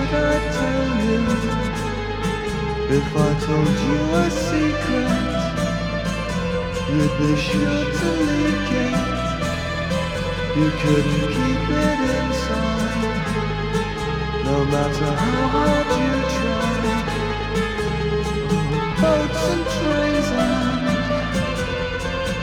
should I tell you? If I told you a secret, you'd be sure to leak it. You couldn't keep it inside, no matter how hard you try.